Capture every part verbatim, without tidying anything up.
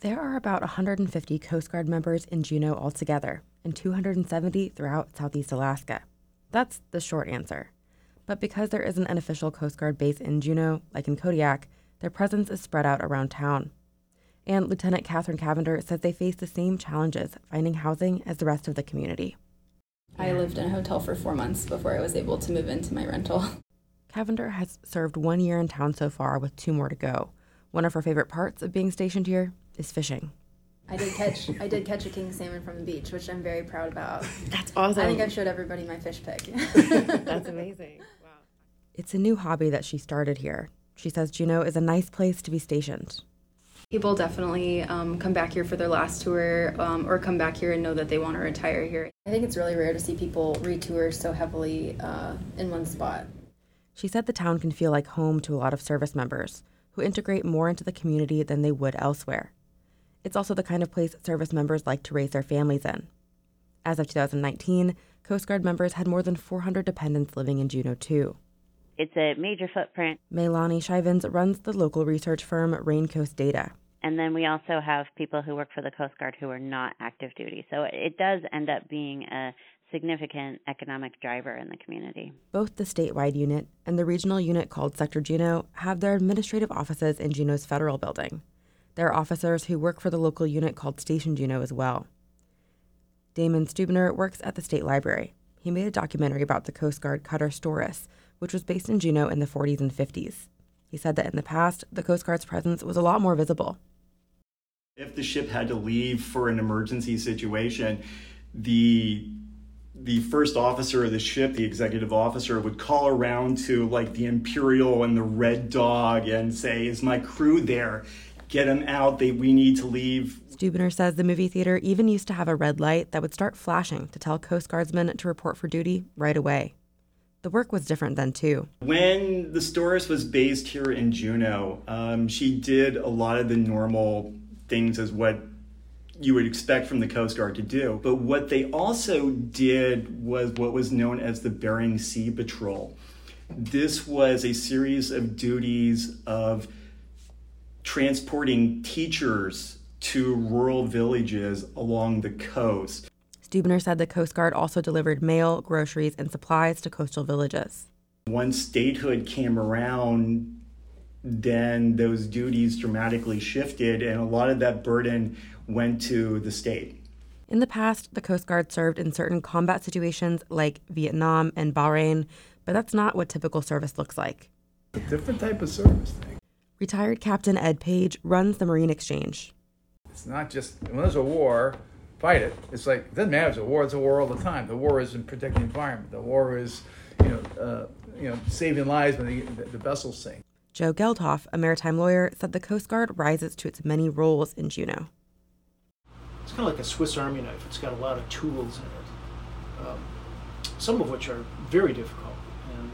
There are about one hundred fifty Coast Guard members in Juneau altogether, and two hundred seventy throughout Southeast Alaska. That's the short answer. But because there isn't an official Coast Guard base in Juneau, like in Kodiak, their presence is spread out around town. And Lieutenant Catherine Cavender says they face the same challenges finding housing as the rest of the community. I lived in a hotel for four months before I was able to move into my rental. Cavender has served one year in town so far with two more to go. One of her favorite parts of being stationed here is fishing. I did catch I did catch a king salmon from the beach, which I'm very proud about. That's awesome. I think I've showed everybody my fish pic. That's amazing. Wow. It's a new hobby that she started here. She says Juneau is a nice place to be stationed. People definitely um, come back here for their last tour um, or come back here and know that they want to retire here. I think it's really rare to see people retour so heavily uh, in one spot. She said the town can feel like home to a lot of service members who integrate more into the community than they would elsewhere. It's also the kind of place service members like to raise their families in. As of two thousand nineteen, Coast Guard members had more than four hundred dependents living in Juneau, too. It's a major footprint. Meilani Shivens runs the local research firm Rain Coast Data. And then we also have people who work for the Coast Guard who are not active duty. So it does end up being a significant economic driver in the community. Both the statewide unit and the regional unit called Sector Juneau have their administrative offices in Juneau's federal building. There are officers who work for the local unit called Station Juneau as well. Damon Stubner works at the state library. He made a documentary about the Coast Guard cutter Storis, which was based in Juneau in the forties and fifties. He said that in the past, the Coast Guard's presence was a lot more visible. If the ship had to leave for an emergency situation, the the first officer of the ship, the executive officer, would call around to like the Imperial and the Red Dog and say, "Is my crew there? Get them out. They we need to leave." Stubner says the movie theater even used to have a red light that would start flashing to tell Coast Guardsmen to report for duty right away. The work was different then, too. When the Storis was based here in Juneau, um, she did a lot of the normal things as what you would expect from the Coast Guard to do. But what they also did was what was known as the Bering Sea Patrol. This was a series of duties of transporting teachers to rural villages along the coast. Stubner said the Coast Guard also delivered mail, groceries, and supplies to coastal villages. Once statehood came around, then those duties dramatically shifted, and a lot of that burden went to the state. In the past, the Coast Guard served in certain combat situations like Vietnam and Bahrain, but that's not what typical service looks like. A different type of service thing. Retired Captain Ed Page runs the Marine Exchange. It's not just, when there's a war, fight it. It's like, it doesn't matter if it's a war, it's a war all the time. The war is in protecting the environment. The war is, you know, uh, you know, saving lives when the, the, the vessels sink. Joe Geldhoff, a maritime lawyer, said the Coast Guard rises to its many roles in Juneau. It's kind of like a Swiss Army knife. It's got a lot of tools in it, um, some of which are very difficult, and,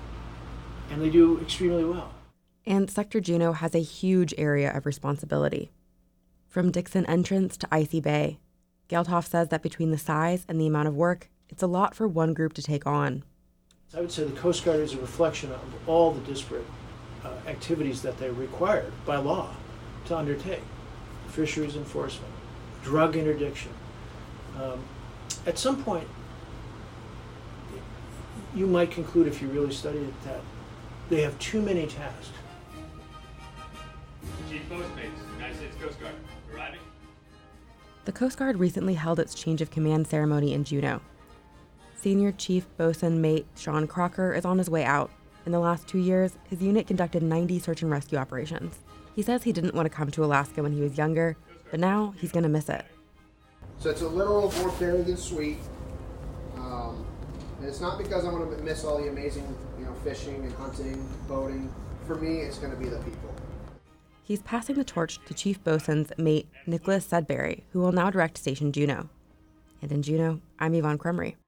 and they do extremely well. And Sector Juneau has a huge area of responsibility. From Dixon Entrance to Icy Bay, Geldhoff says that between the size and the amount of work, it's a lot for one group to take on. I would say the Coast Guard is a reflection of all the disparate uh, activities that they're required by law to undertake. Fisheries enforcement, drug interdiction. Um, at some point, you might conclude, if you really study it, that they have too many tasks. Chief Postmates, United States Coast Guard, arriving. The Coast Guard recently held its change of command ceremony in Juneau. Senior Chief Bosun Mate Sean Crocker is on his way out. In the last two years, his unit conducted ninety search and rescue operations. He says he didn't want to come to Alaska when he was younger, but now he's going to miss it. So it's a little more bitter than sweet. Um, and it's not because I'm going to miss all the amazing, you know, fishing and hunting, boating. For me, it's going to be the people. He's passing the torch to Chief Bosun's mate, Nicholas Sudbury, who will now direct Station Juneau. And in Juneau, I'm Yvonne Crumry.